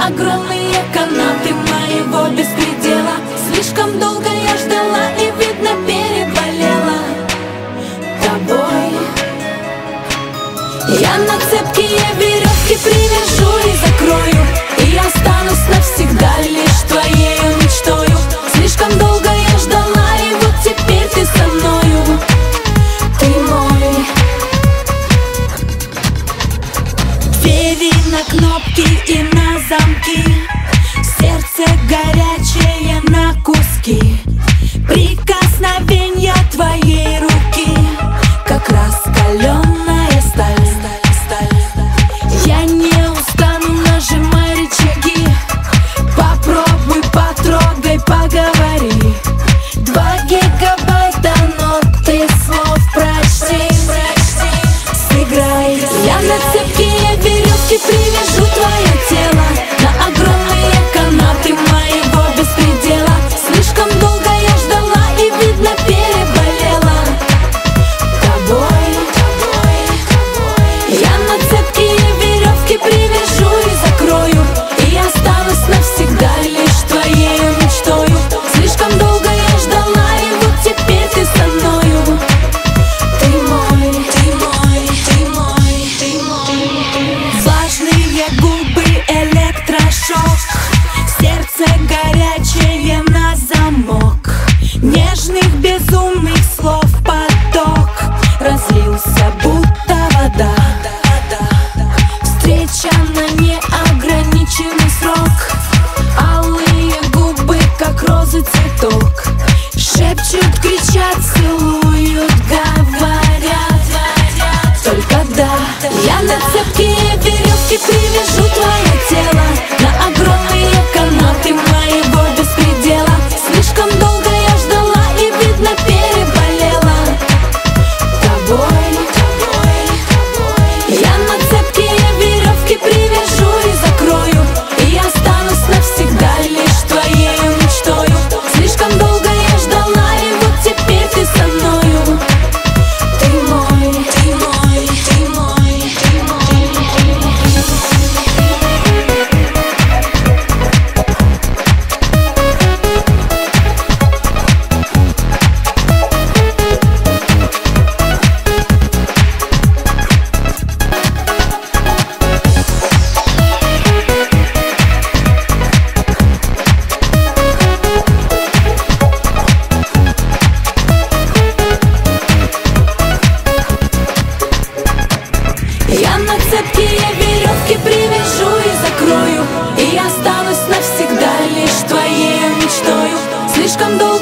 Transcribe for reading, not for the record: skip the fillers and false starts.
огромные канаты моего беспредела. Слишком долго я ждала и, видно, переболела тобой. Я на цепкие веревки привяжу и закрою, и останусь навсегда лишь твоею мечтою. Слишком долго я ждала, и вот теперь ты со мною. Ты мой. Двери на кнопки и на замки, сердце горячее на куски. Прикосновенья твоей руки, как раскаленная сталь. Я не устану, нажимай рычаги. Попробуй, потрогай, поговори. 2 гигабайта нот и слов прочти. Сыграй. Я на цепкие веревки привяжу твое тело, на огромные канаты моего беспредела. Слишком долго я ждала и, видно, переболела тобой. Я на цепкие веревки привяжу и закрою, и останусь навсегда лишь твоею мечтою. Слишком долго я ждала, и вот теперь ты со мною. Ты мой, ты мой, ты мой, ты мой. Влажные губы, электрошок, сердце горячее на замок. Нежных безумных слов поток разлился, будто вода. Встреча на неограниченный срок. Алые губы, как розы, цветок. Шепчут, кричат, целуют, говорят только да. Я на цепкие веревки привяжу твое тело, на огромные канаты моего беспредела. Слишком долго я ждала и, видно, переболела тобой. Я на цепкие веревки привяжу и закрою, и останусь навсегда лишь твоею мечтою. Слишком долго я ждала, и вот теперь ты со мною. Ты мой, ты мой, ты мой, ты мой. Я на цепкие веревки привяжу и закрою, и останусь навсегда лишь твоею мечтою. Слишком долго